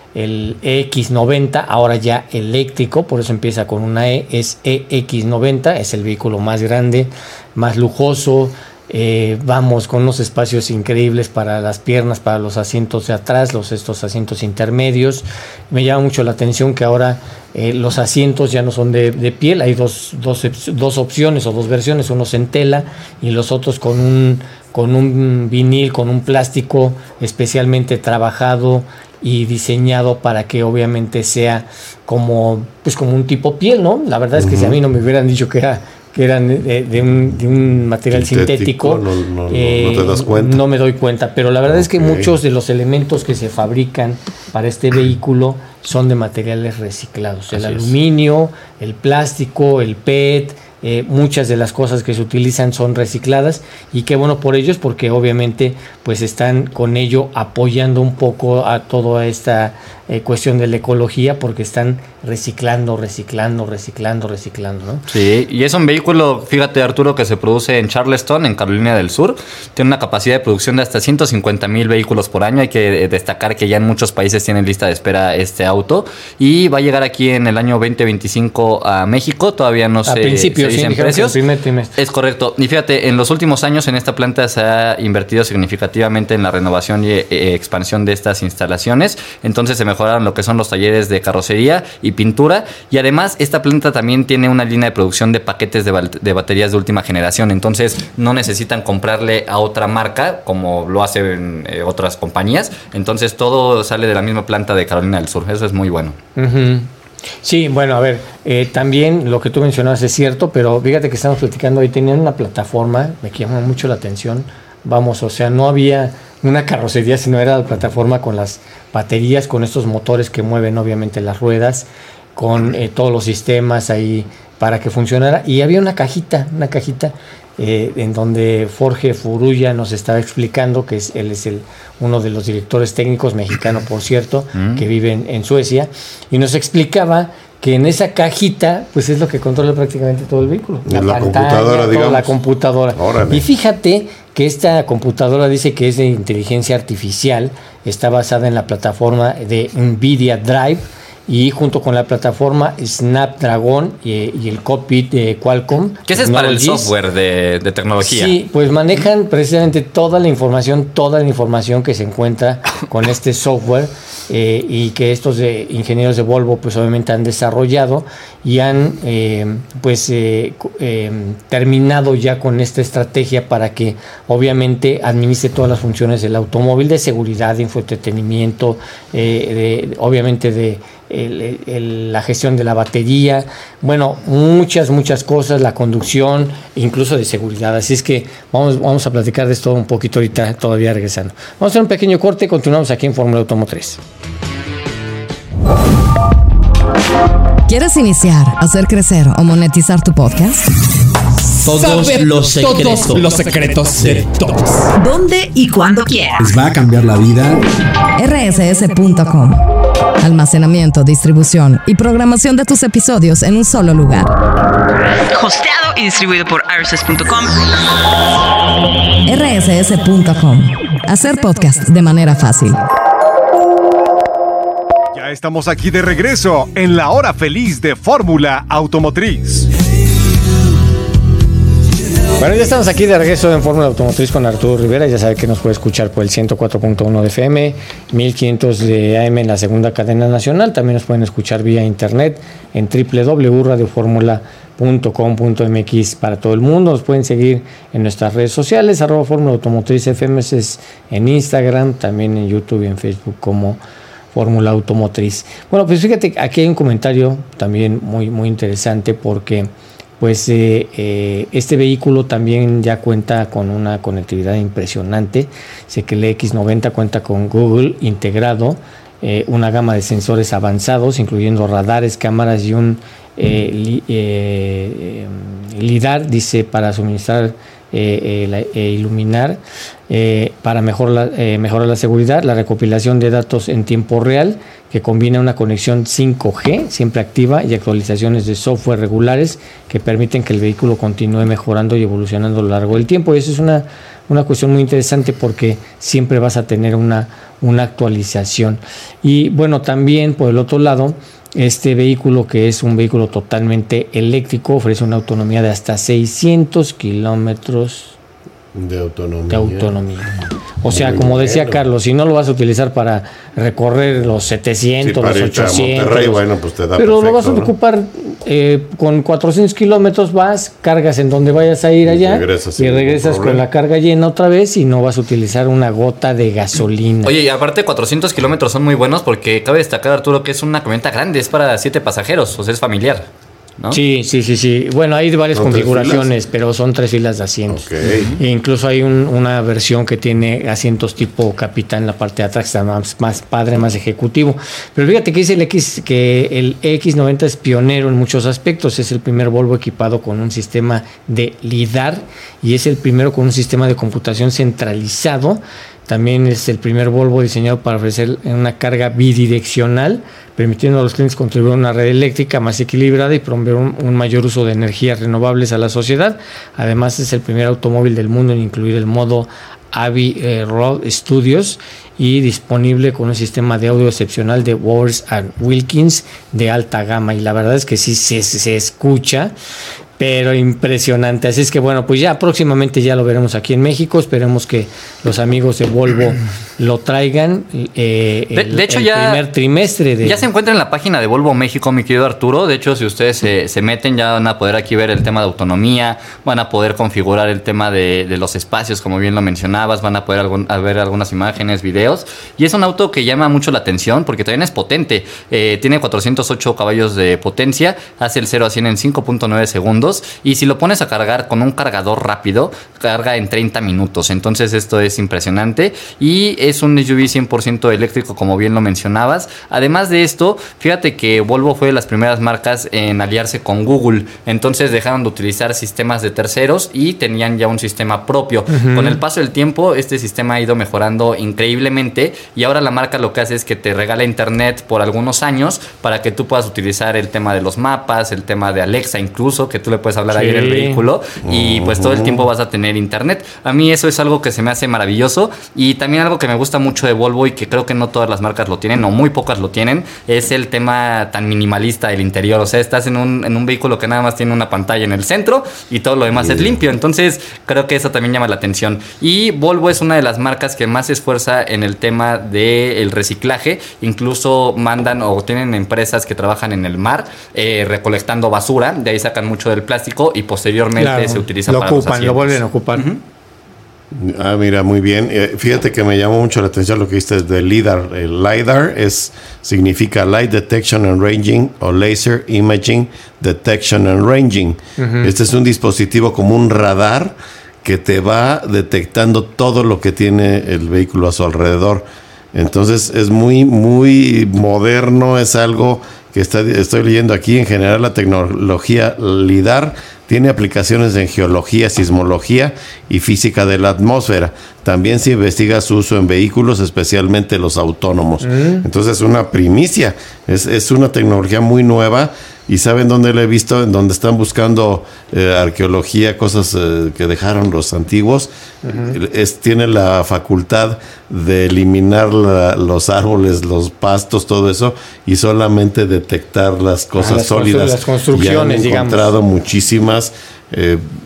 el E X noventa, ahora ya eléctrico, por eso empieza con una E, es E X noventa, es el vehículo más grande, más lujoso, eh, vamos con unos espacios increíbles para las piernas, para los asientos de atrás, los estos asientos intermedios. Me llama mucho la atención que ahora eh, los asientos ya no son de, de piel, hay dos, dos, dos opciones o dos versiones, unos en tela y los otros con un, con un vinil, con un plástico especialmente trabajado y diseñado para que obviamente sea como pues como un tipo piel, ¿no? La verdad es que uh-huh. si a mí no me hubieran dicho que era que eran de, de, un, de un material sintético, sintético no, no, eh, no te das cuenta. No me doy cuenta, pero la verdad okay. es que muchos de los elementos que se fabrican para este vehículo son de materiales reciclados. El Así aluminio, es. el plástico, el P E T, eh, muchas de las cosas que se utilizan son recicladas y qué bueno por ellos porque obviamente pues están con ello apoyando un poco a toda esta eh, cuestión de la ecología porque están reciclando, reciclando, reciclando, reciclando, ¿no? Sí, y es un vehículo, fíjate Arturo, que se produce en Charleston, en Carolina del Sur. Tiene una capacidad de producción de hasta ciento cincuenta mil vehículos por año. Hay que destacar que ya en muchos países tienen lista de espera este auto y va a llegar aquí en el año veinte veinticinco a México. Todavía no se, se dicen precios. Primer trimestre. Es correcto. Y fíjate, en los últimos años en esta planta se ha invertido significativamente en la renovación y eh, expansión de estas instalaciones. Entonces se mejoraron lo que son los talleres de carrocería y pintura, y además esta planta también tiene una línea de producción de paquetes de, ba- de baterías de última generación, entonces no necesitan comprarle a otra marca como lo hacen eh, otras compañías, entonces todo sale de la misma planta de Carolina del Sur, eso es muy bueno. Uh-huh. Sí, bueno, a ver, eh, también lo que tú mencionabas es cierto, pero fíjate que estamos platicando ahí, tenían una plataforma, me llamó mucho la atención, vamos, o sea, no había una carrocería, sino era la plataforma con las baterías, con estos motores que mueven obviamente las ruedas, con eh, todos los sistemas ahí para que funcionara. Y había una cajita, una cajita eh, en donde Jorge Furuya nos estaba explicando, que es, él es el, uno de los directores técnicos, mexicano por cierto, mm. que vive en, en Suecia, y nos explicaba que en esa cajita, pues es lo que controla prácticamente todo el vehículo. La, la pantalla, computadora, digamos. La computadora. Órale. Y fíjate que esta computadora dice que es de inteligencia artificial, está basada en la plataforma de NVIDIA Drive y junto con la plataforma Snapdragon y, y el cockpit de Qualcomm. ¿Qué es para el software de, de tecnología? Sí, pues manejan precisamente toda la información, toda la información que se encuentra con este software eh, y que estos de ingenieros de Volvo pues obviamente han desarrollado y han eh, pues eh, eh, terminado ya con esta estrategia para que obviamente administre todas las funciones del automóvil, de seguridad, de infoentretenimiento, eh, de, obviamente de El, el, la gestión de la batería, bueno, muchas, muchas cosas, la conducción, incluso de seguridad. Así es que vamos, vamos a platicar de esto un poquito ahorita, todavía regresando. Vamos a hacer un pequeño corte, continuamos aquí en Fórmula Automotriz. ¿Quieres iniciar, hacer crecer o monetizar tu podcast? Todos los secretos. Todos los secretos de todos. ¿Dónde y cuando quieras? Les va a cambiar la vida. R S S punto com. Almacenamiento, distribución y programación de tus episodios en un solo lugar. Hosteado y distribuido por R S S punto com. R S S punto com. Hacer podcast de manera fácil. Ya estamos aquí de regreso en la hora feliz de Fórmula Automotriz. Bueno, ya estamos aquí de regreso en Fórmula Automotriz con Arturo Rivera. Ya sabe que nos puede escuchar por el ciento cuatro punto uno de F M, mil quinientos de A M en la segunda cadena nacional. También nos pueden escuchar vía internet en doble u doble u doble u punto radio fórmula punto com punto m x para todo el mundo. Nos pueden seguir en nuestras redes sociales, arroba Fórmula Automotriz F M, es en Instagram, también en YouTube y en Facebook como Fórmula Automotriz. Bueno, pues fíjate, aquí hay un comentario también muy, muy interesante porque pues eh, eh, este vehículo también ya cuenta con una conectividad impresionante. Sé que el X noventa cuenta con Google integrado, eh, una gama de sensores avanzados, incluyendo radares, cámaras y un eh, li, eh, eh, lidar, dice, para suministrar eh, eh, la, eh, iluminar, eh, para mejorar la, eh, mejorar la seguridad, la recopilación de datos en tiempo real, que combina una conexión cinco G siempre activa y actualizaciones de software regulares que permiten que el vehículo continúe mejorando y evolucionando a lo largo del tiempo. Y eso es una, una cuestión muy interesante porque siempre vas a tener una, una actualización. Y bueno, también por el otro lado, este vehículo, que es un vehículo totalmente eléctrico, ofrece una autonomía de hasta seiscientos kilómetros de autonomía. de autonomía. O sea, Muy como decía bueno. Carlos, si no lo vas a utilizar para recorrer los setecientos, Sí, para los irte a ochocientos, Monterrey, bueno, pues te da pero lo perfecto, vas a ¿no? ocupar eh, con cuatrocientos kilómetros, vas, cargas en donde vayas a ir Y allá regresas y sin ningún regresas con problema. la carga llena otra vez y no vas a utilizar una gota de gasolina. Oye, y aparte cuatrocientos kilómetros son muy buenos porque cabe destacar, Arturo, que es una camioneta grande, es para siete pasajeros, o sea, es familiar, ¿no? Sí, sí, sí, sí. Bueno, hay varias ¿Son tres configuraciones, pero son tres filas de asientos. Ok. E incluso hay un- una versión que tiene asientos tipo capitán en la parte de atrás, que está más, más padre, más ejecutivo. Pero fíjate que dice el X, que el X noventa es pionero en muchos aspectos. Es el primer Volvo equipado con un sistema de lidar y es el primero con un sistema de computación centralizado. También es el primer Volvo diseñado para ofrecer una carga bidireccional, permitiendo a los clientes contribuir a una red eléctrica más equilibrada y promover un, un mayor uso de energías renovables a la sociedad. Además, es el primer automóvil del mundo en incluir el modo Abbey eh, Road Studios y disponible con un sistema de audio excepcional de Bowers and Wilkins de alta gama. Y la verdad es que sí se, se escucha, pero impresionante. Así es que bueno, pues ya próximamente ya lo veremos aquí en México. Esperemos que los amigos de Volvo lo traigan eh, De- el, de hecho, el ya- primer trimestre de... Ya se encuentra en la página de Volvo México, mi querido Arturo. De hecho, si ustedes se, se meten, ya van a poder aquí ver el tema de autonomía, van a poder configurar el tema de, de los espacios, como bien lo mencionabas, van a poder algún- a ver algunas imágenes, videos. Y es un auto que llama mucho la atención porque también es potente. Eh, tiene cuatrocientos ocho caballos de potencia, hace el cero a cien en cinco punto nueve segundos. Y si lo pones a cargar con un cargador rápido, carga en treinta minutos. Entonces, esto es impresionante. Y es un S U V cien por ciento eléctrico, como bien lo mencionabas. Además de esto, fíjate que Volvo fue de las primeras marcas en aliarse con Google. Entonces dejaron de utilizar sistemas de terceros y tenían ya un sistema propio. Uh-huh. Con el paso del tiempo, este sistema ha ido mejorando increíblemente y ahora la marca lo que hace es que te regala internet por algunos años para que tú puedas utilizar el tema de los mapas, el tema de Alexa incluso, que tú le puedes hablar sí. ahí en el vehículo y uh-huh. pues todo el tiempo vas a tener internet. A mí eso es algo que se me hace maravilloso y también algo que me gusta mucho de Volvo y que creo que no todas las marcas lo tienen o muy pocas lo tienen, es el tema tan minimalista del interior. O sea, estás en un, en un vehículo que nada más tiene una pantalla en el centro y todo lo demás sí. es limpio. Entonces creo que eso también llama la atención. Y Volvo es una de las marcas que más se esfuerza en el tema del reciclaje. Incluso mandan o tienen empresas que trabajan en el mar eh, recolectando basura. De ahí sacan mucho del plástico y posteriormente claro, se utiliza lo para ocupan, los asientos. lo vuelven a ocupar. Uh-huh. Ah, mira, muy bien. Eh, fíjate que me llamó mucho la atención lo que viste de LIDAR. El LIDAR es, significa Light Detection and Ranging o Laser Imaging Detection and Ranging. Uh-huh. Este es un dispositivo como un radar que te va detectando todo lo que tiene el vehículo a su alrededor. Entonces es muy, muy moderno, es algo que está, estoy leyendo aquí. En general la tecnología LIDAR tiene aplicaciones en geología, sismología y física de la atmósfera. También se investiga su uso en vehículos, especialmente los autónomos. Mm. Entonces es una primicia, es, es una tecnología muy nueva. ¿Y saben dónde la he visto? En donde están buscando eh, arqueología, cosas eh, que dejaron los antiguos. Uh-huh. Es, tiene la facultad de eliminar la, los árboles, los pastos, todo eso, y solamente detectar las cosas ah, las sólidas. Las construcciones, y han encontrado digamos. muchísimas. Eh,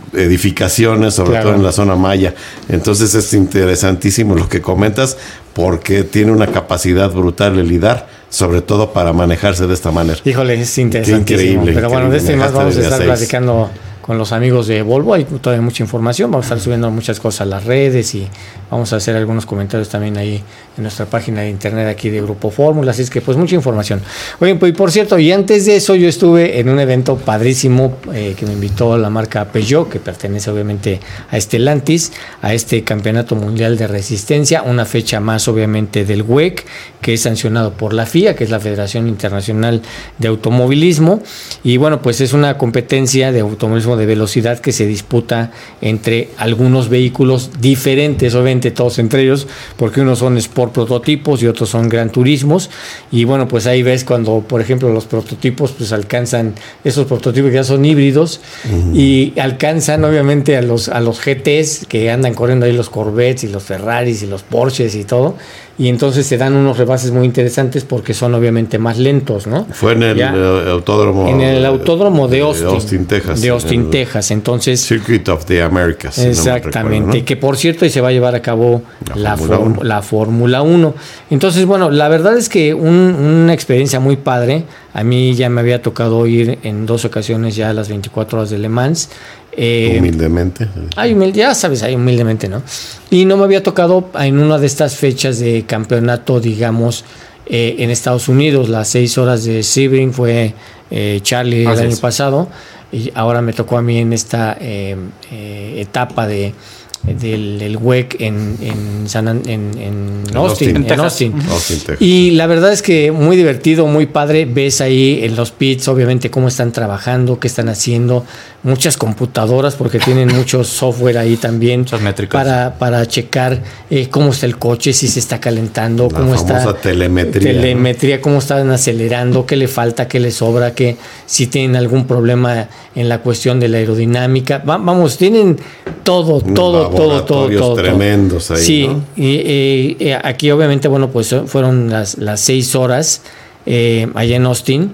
edificaciones, sobre Claro. todo en la zona maya. Entonces es interesantísimo lo que comentas, porque tiene una capacidad brutal el lidar, sobre todo para manejarse de esta manera. Híjole, es interesantísimo. increíble, Pero bueno, de increíble. este más Manejaste vamos a desde estar a seis. platicando con los amigos de Volvo. Hay todavía mucha información. Vamos a estar subiendo muchas cosas a las redes y vamos a hacer algunos comentarios también ahí en nuestra página de internet aquí de Grupo Fórmula. Así es que, pues, mucha información. Oye, pues, y por cierto, y antes de eso, yo estuve en un evento padrísimo eh, que me invitó la marca Peugeot, que pertenece obviamente a Stellantis, a este Campeonato Mundial de Resistencia, una fecha más, obviamente, del W E C, que es sancionado por la F I A, que es la Federación Internacional de Automovilismo. Y bueno, pues es una competencia de automovilismo de velocidad que se disputa entre algunos vehículos diferentes, obviamente todos entre ellos, porque unos son Sport prototipos y otros son Gran Turismos. Y bueno, pues ahí ves cuando, por ejemplo, los prototipos pues alcanzan, esos prototipos que ya son híbridos, uh-huh. y alcanzan obviamente a los, a los G Ts que andan corriendo ahí, los Corvettes y los Ferraris y los Porsches y todo. Y entonces se dan unos rebases muy interesantes porque son obviamente más lentos, ¿no? Fue en el ya, uh, autódromo. En el autódromo de Austin. De Austin, Texas. De Austin, Texas. Entonces. Circuit of the Americas. Exactamente. Si no me recuerdo, ¿no? Que por cierto, y se va a llevar a cabo la, la Fórmula uno. La Fórmula uno. Entonces, bueno, la verdad es que un, una experiencia muy padre. A mí ya me había tocado ir en dos ocasiones ya a las veinticuatro horas de Le Mans. Eh, humildemente. Ay, humilde, ya sabes, ahí humildemente, ¿no? Y no me había tocado en una de estas fechas de campeonato, digamos, eh, en Estados Unidos. Las seis horas de Sebring fue eh, Charlie el año pasado. Y ahora me tocó a mí en esta eh, eh, etapa de del, del W E C en, en, San, en, en, en Austin, Austin, en Austin. Austin, Texas. Y la verdad es que muy divertido, muy padre. Ves ahí en los pits, obviamente, cómo están trabajando, qué están haciendo. Muchas computadoras, porque tienen mucho software ahí también. Muchas métricas. Para, para checar eh, cómo está el coche, si se está calentando, La cómo famosa está. telemetría. Telemetría, cómo están acelerando, qué le falta, qué le sobra, que si tienen algún problema en la cuestión de la aerodinámica. Va, vamos, tienen todo, todo, todo, todo, todo. tremendos ahí. Sí, ¿no? y eh, eh, aquí obviamente, bueno, pues fueron las, las seis horas eh, allá en Austin.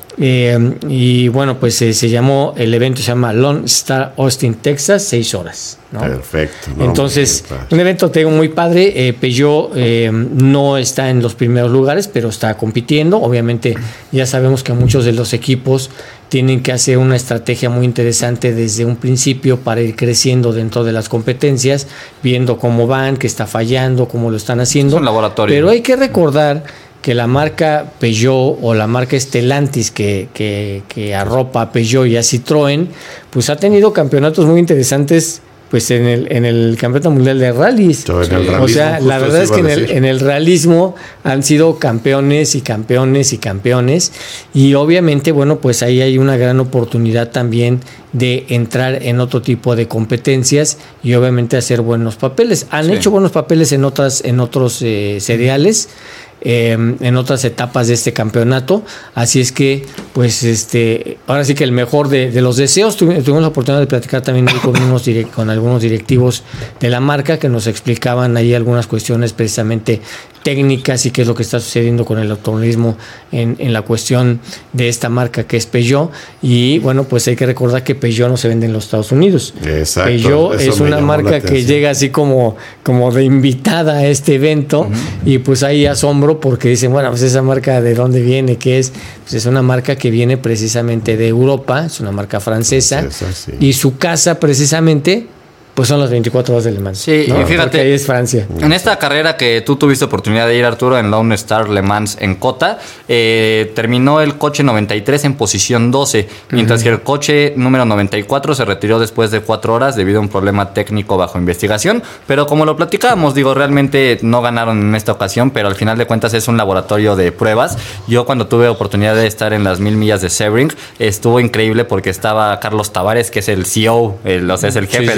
Eh, y bueno, pues eh, se llamó, el evento se llama Lone Star Austin, Texas, seis horas, ¿no? Perfecto. No, Entonces, un evento tengo muy padre. eh, Peugeot eh, no está en los primeros lugares, pero está compitiendo. Obviamente ya sabemos que muchos de los equipos tienen que hacer una estrategia muy interesante desde un principio para ir creciendo dentro de las competencias, viendo cómo van, qué está fallando, cómo lo están haciendo. Es un laboratorio. Pero hay que recordar que la marca Peugeot o la marca Stellantis que, que, que arropa a Peugeot y a Citroën, pues ha tenido campeonatos muy interesantes pues en el, en el Campeonato Mundial de Rallys. Sí, en el o sea, realismo, la justo verdad es eso que en iba a el, decir. en el realismo han sido campeones y campeones y campeones, y obviamente, bueno, pues ahí hay una gran oportunidad también de entrar en otro tipo de competencias y obviamente hacer buenos papeles. Han Sí. hecho buenos papeles en otras, en otros eh, seriales. Eh, en otras etapas de este campeonato, así es que pues este ahora sí que el mejor de, de los deseos. Tuvi- tuvimos la oportunidad de platicar también ahí con, unos direct- con algunos directivos de la marca que nos explicaban ahí algunas cuestiones precisamente técnicas y qué es lo que está sucediendo con el automovilismo en, en la cuestión de esta marca que es Peugeot. Y bueno, pues hay que recordar que Peugeot no se vende en los Estados Unidos. Exacto, Peugeot eso es me una llamó la marca que atención. llega así como, como de invitada a este evento, uh-huh. y pues hay asombro porque dicen, bueno, pues esa marca de dónde viene, qué es, pues es una marca que viene precisamente de Europa, es una marca francesa, Francesa, sí. y su casa precisamente pues son las veinticuatro horas de Le Mans. Sí, ¿no? y fíjate, porque ahí es Francia. En esta carrera que tú tuviste oportunidad de ir, Arturo, en Lone Star Le Mans en Cota, eh, terminó el coche noventa y tres en posición doce, mientras uh-huh. que el coche número noventa y cuatro se retiró después de cuatro horas debido a un problema técnico bajo investigación. Pero como lo platicábamos, digo, realmente no ganaron en esta ocasión, pero al final de cuentas es un laboratorio de pruebas. Yo cuando tuve oportunidad de estar en las mil millas de Sebring, estuvo increíble porque estaba Carlos Tavares, que es el C E O, el, o sea, es el jefe Sí, sí, de sí, jefes sí.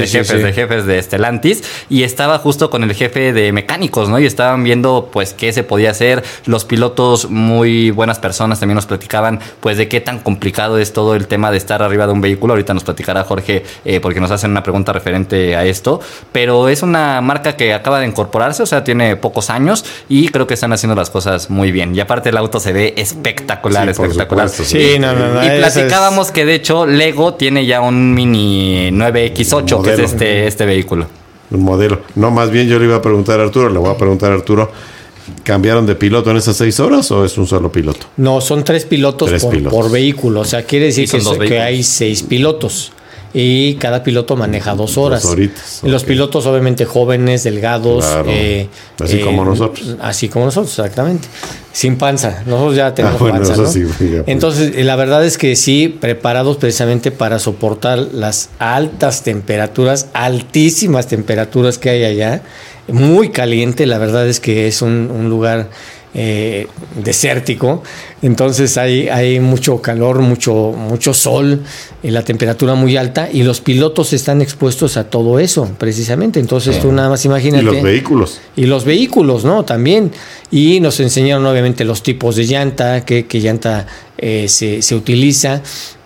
entre jefes de Stellantis y estaba justo con el jefe de mecánicos, ¿no? Y estaban viendo pues qué se podía hacer. Los pilotos, muy buenas personas, también nos platicaban pues de qué tan complicado es todo el tema de estar arriba de un vehículo. Ahorita nos platicará Jorge eh, porque nos hacen una pregunta referente a esto, pero es una marca que acaba de incorporarse, o sea, tiene pocos años y creo que están haciendo las cosas muy bien. Y aparte el auto se ve espectacular, sí, espectacular. Supuesto, sí, sí, no, no, no. Y platicábamos es... que de hecho Lego tiene ya un Mini nueve equis ocho, que es este, este vehículo. Un modelo. No, más bien yo le iba a preguntar a Arturo, le voy a preguntar a Arturo, ¿cambiaron de piloto en esas seis horas o es un solo piloto? No, son tres pilotos, tres por, pilotos. por vehículo. O sea, quiere decir que, so, que hay seis pilotos. Y cada piloto maneja dos horas. Dos horitas, okay. Los pilotos obviamente jóvenes, delgados. Claro. Eh, así eh, como nosotros. Así como nosotros, exactamente. Sin panza. Nosotros ya tenemos ah, bueno, panza, ¿no? Sí, pues. Entonces, la verdad es que sí, preparados precisamente para soportar las altas temperaturas, altísimas temperaturas que hay allá. Muy caliente, la verdad es que es un, un lugar... Eh, desértico, entonces hay, hay mucho calor, mucho, mucho sol, eh, la temperatura muy alta y los pilotos están expuestos a todo eso precisamente, entonces sí. Tú nada más imagínate. Y los vehículos. Y los vehículos, ¿no? También. Y nos enseñaron obviamente los tipos de llanta, qué, qué llanta eh, se, se utiliza.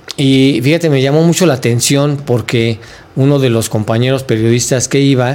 Y fíjate, me llamó mucho la atención porque uno de los compañeros periodistas que iba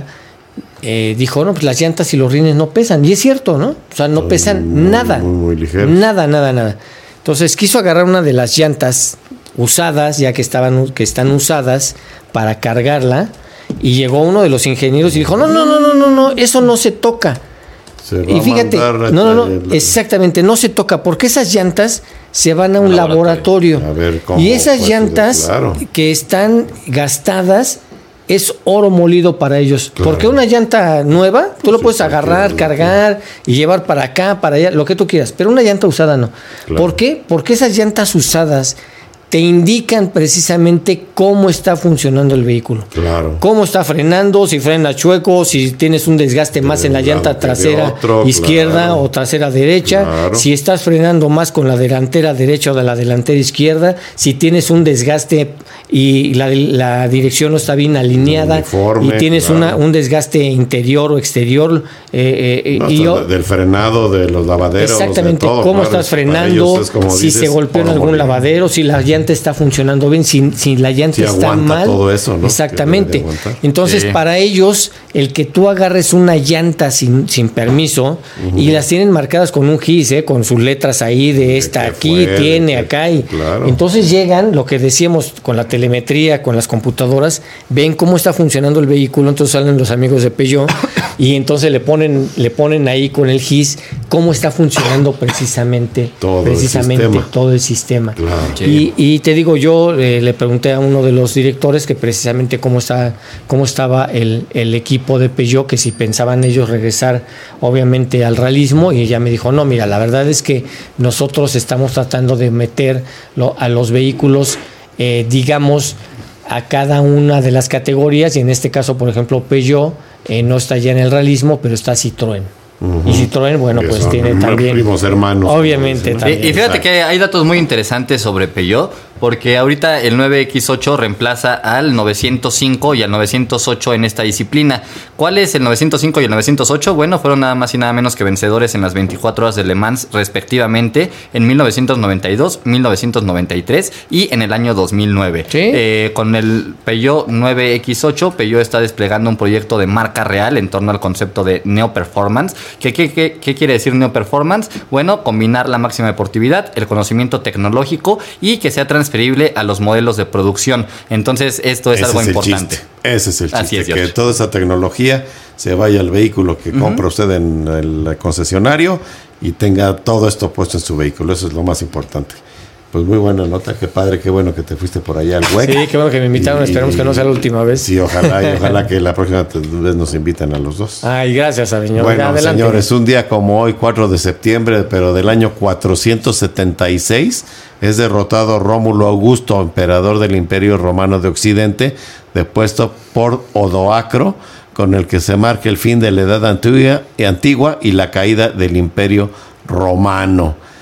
Eh, dijo, no, pues las llantas y los rines no pesan, y es cierto, ¿no? O sea, no pesan muy, nada, muy, muy ligeros. nada, nada, nada. Entonces quiso agarrar una de las llantas usadas, ya que estaban, que están usadas, para cargarla, y llegó uno de los ingenieros y dijo, no, no, no, no, no, no, eso no se toca. Se y fíjate, no, no, no, el... exactamente, no se toca, porque esas llantas se van a un laboratorio, laboratorio. A ver, ¿cómo? Y esas pues, llantas claro. que están gastadas es oro molido para ellos. Claro. Porque una llanta nueva, tú lo sí, puedes agarrar, claro, cargar y llevar para acá, para allá, lo que tú quieras. Pero una llanta usada no. Claro. ¿Por qué? Porque esas llantas usadas te indican precisamente cómo está funcionando el vehículo. Claro. Cómo está frenando, si frena chueco, si tienes un desgaste más en la llanta trasera otro, izquierda claro. o trasera derecha, claro. si estás frenando más con la delantera derecha o de la delantera izquierda, si tienes un desgaste y la, la dirección no está bien alineada uniforme, y tienes claro. una, un desgaste interior o exterior. Eh, eh, no, y yo, del frenado, de los lavaderos. Exactamente, de todo, cómo claro, estás frenando, si dices, se golpeó en algún lavadero, si la llanta está funcionando bien, si, si la llanta si está mal. Todo eso, ¿no? Exactamente. Entonces, sí. para ellos, el que tú agarres una llanta sin, sin permiso uh-huh. y las tienen marcadas con un gis, ¿eh? Con sus letras ahí de esta aquí, fue, tiene que, acá. Y claro. entonces llegan, lo que decíamos con la telemetría, con las computadoras, ven cómo está funcionando el vehículo, entonces salen los amigos de Peugeot y entonces le ponen, le ponen ahí con el gis cómo está funcionando precisamente, todo precisamente el todo el sistema. Claro. Y, y te digo, yo eh, le pregunté a uno de los directores que precisamente cómo está, cómo estaba el, el equipo de Peugeot, que si pensaban ellos regresar obviamente al realismo, y ella me dijo, no, mira, la verdad es que nosotros estamos tratando de meter lo, a los vehículos, eh, digamos, a cada una de las categorías, y en este caso, por ejemplo, Peugeot eh, no está ya en el realismo, pero está Citroën. Uh-huh. Y Citroën, bueno, que pues tiene también primos hermanos, obviamente también. Y, y fíjate que hay datos muy interesantes sobre Peugeot, porque ahorita el nueve equis ocho reemplaza al novecientos cinco y al novecientos ocho en esta disciplina. ¿Cuál es el novecientos cinco y el novecientos ocho? Bueno, fueron nada más y nada menos que vencedores en las veinticuatro horas de Le Mans respectivamente en mil novecientos noventa y dos, mil novecientos noventa y tres y en el año dos mil nueve. ¿Sí? Eh, con el Peugeot nueve equis ocho, Peugeot está desplegando un proyecto de marca real en torno al concepto de Neo Performance. ¿Qué, qué, qué, qué quiere decir Neo Performance? Bueno, combinar la máxima deportividad, el conocimiento tecnológico y que sea transferible a los modelos de producción. Entonces, esto es Ese algo es el importante. Chiste. Ese es el chiste, Así es, que toda esa tecnología se vaya al vehículo que uh-huh. compra usted en el concesionario y tenga todo esto puesto en su vehículo. Eso es lo más importante. Pues muy buena nota, qué padre, qué bueno que te fuiste por allá al W E C. Sí, qué bueno que me invitaron, y, esperemos que no sea la última vez. Sí, ojalá, y ojalá que la próxima vez nos inviten a los dos. Ay, gracias, señor. Bueno, adelante. Señores, un día como hoy, cuatro de septiembre, pero del año cuatrocientos setenta y seis, es derrotado Rómulo Augusto, emperador del Imperio Romano de Occidente, depuesto por Odoacro, con el que se marca el fin de la Edad Antigua y la caída del Imperio Romano.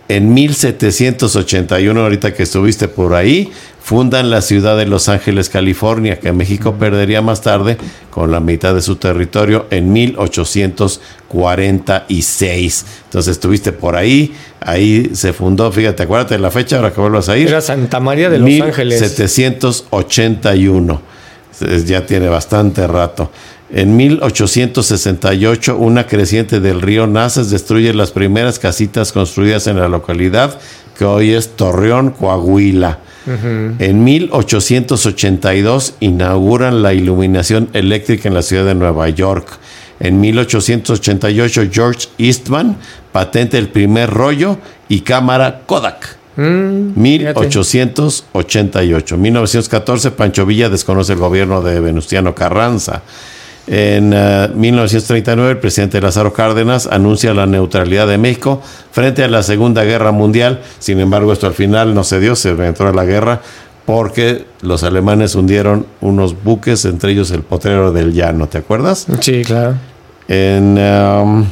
En mil setecientos ochenta y uno, ahorita que estuviste por ahí, fundan la ciudad de Los Ángeles, California, que México perdería más tarde con la mitad de su territorio en mil ochocientos cuarenta y seis. Entonces estuviste por ahí, ahí se fundó, fíjate, acuérdate de la fecha, ahora que vuelvas a ir. Era Santa María de Los Ángeles. mil setecientos ochenta y uno, ya tiene bastante rato. En mil ochocientos sesenta y ocho, una creciente del río Nazas destruye las primeras casitas construidas en la localidad, que hoy es Torreón, Coahuila. Uh-huh. En mil ochocientos ochenta y dos inauguran la iluminación eléctrica en la ciudad de Nueva York. En mil ochocientos ochenta y ocho, George Eastman patenta el primer rollo y cámara Kodak. Mm, mil ochocientos ochenta y ocho. mil novecientos catorce, Pancho Villa desconoce el gobierno de Venustiano Carranza. En uh, mil novecientos treinta y nueve, el presidente Lázaro Cárdenas anuncia la neutralidad de México frente a la Segunda Guerra Mundial. Sin embargo, esto al final no se dio, se entró a la guerra porque los alemanes hundieron unos buques, entre ellos el Potrero del Llano, ¿te acuerdas? Sí, claro. En um,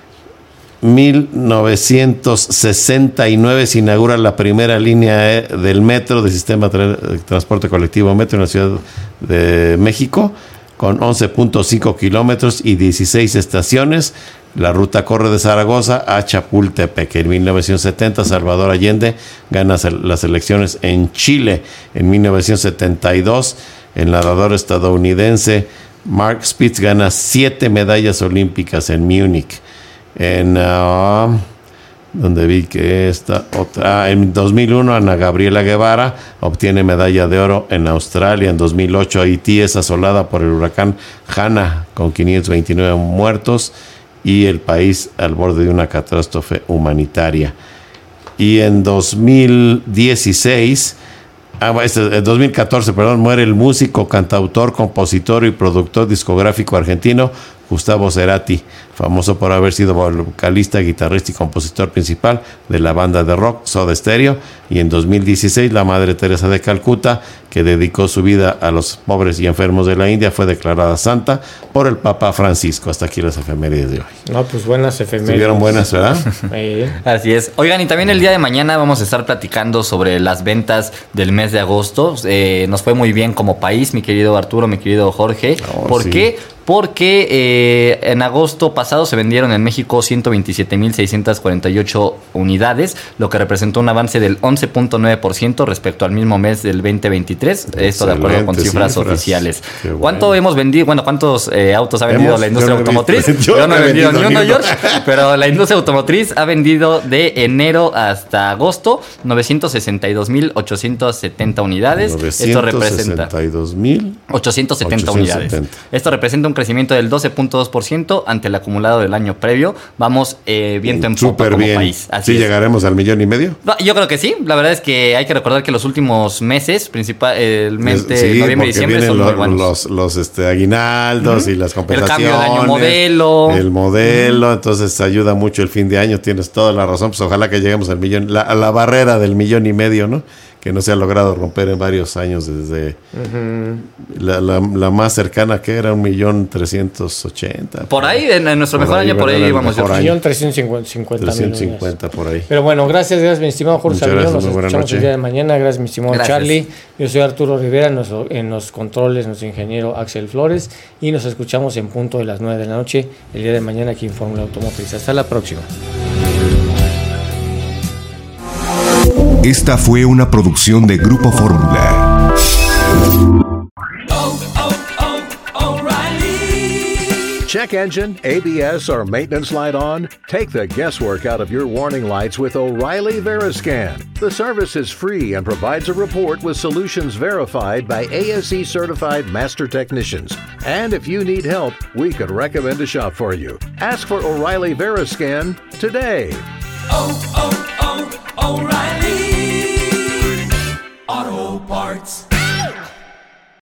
mil novecientos sesenta y nueve se inaugura la primera línea del metro, del sistema de transporte colectivo metro en la Ciudad de México, con once punto cinco kilómetros y dieciséis estaciones. La ruta corre de Zaragoza a Chapultepec. En mil novecientos setenta, Salvador Allende gana las elecciones en Chile. En mil novecientos setenta y dos, el nadador estadounidense Mark Spitz gana siete medallas olímpicas en Múnich. En uh, donde vi que esta otra, ah, en dos mil uno, Ana Gabriela Guevara obtiene medalla de oro en Australia. En dos mil ocho, Haití es asolada por el huracán Hanna con quinientos veintinueve muertos y el país al borde de una catástrofe humanitaria. Y en dos mil dieciséis, ah, este, en dos mil catorce, perdón, muere el músico, cantautor, compositor y productor discográfico argentino Gustavo Cerati, famoso por haber sido vocalista, guitarrista y compositor principal de la banda de rock Soda Stereo. Y en dos mil dieciséis, la Madre Teresa de Calcuta, que dedicó su vida a los pobres y enfermos de la India, fue declarada santa por el Papa Francisco. Hasta aquí las efemérides de hoy. No, pues buenas efemérides. Estuvieron buenas, ¿verdad? Sí. Así es. Oigan, y también el día de mañana vamos a estar platicando sobre las ventas del mes de agosto. Eh, nos fue muy bien como país, mi querido Arturo, mi querido Jorge. Oh, ¿Por sí. qué? Porque eh, en agosto pasado se vendieron en México ciento veintisiete mil seiscientas cuarenta y ocho unidades, lo que representó un avance del once punto nueve por ciento respecto al mismo mes del veinte veintitrés. Excelente, esto de acuerdo con cifras, cifras. oficiales. Bueno. ¿Cuánto hemos vendido? Bueno, ¿cuántos eh, autos ha vendido hemos, la industria yo no automotriz? Visto, yo, yo no he vendido, vendido ni uno, George, pero la industria automotriz ha vendido de enero hasta agosto novecientos sesenta y dos mil ochocientos setenta unidades. Esto representa novecientos sesenta y dos mil ochocientos setenta unidades. Esto representa un crecimiento del doce punto dos por ciento ante el acumulado del año previo. Vamos eh, viento en popa como bien. país. Así ¿Sí es. ¿Llegaremos al millón y medio? No, yo creo que sí. La verdad es que hay que recordar que los últimos meses, principalmente sí, noviembre y diciembre, son lo, muy buenos. Los, los este, aguinaldos uh-huh. y las compensaciones. El cambio de año modelo. El modelo. Uh-huh. Entonces ayuda mucho el fin de año. Tienes toda la razón. Pues ojalá que lleguemos al millón, la, a la barrera del millón y medio, ¿no? Que no se ha logrado romper en varios años desde uh-huh. la, la, la más cercana, que era un millón trescientos ochenta. Por ahí, en, en nuestro por mejor ahí, año, por ahí vamos. Un millón trescientos cincuenta. trescientos cincuenta por ahí. Pero bueno, gracias, gracias, mi estimado Jorge Sabiñón. Nos escuchamos noche. el día de mañana. Gracias, mi estimado gracias. Charlie. Yo soy Arturo Rivera, nuestro, en los controles, nuestro ingeniero Axel Flores. Y nos escuchamos en punto de las nueve de la noche el día de mañana aquí en Fórmula Automotriz. Hasta la próxima. Esta fue una producción de Grupo Fórmula. Oh, oh, oh, O'Reilly. Check engine, A B S, or maintenance light on? Take the guesswork out of your warning lights with O'Reilly Veriscan. The service is free and provides a report with solutions verified by A S E certified master technicians. And if you need help, we could recommend a shop for you. Ask for O'Reilly Veriscan today. Oh, oh.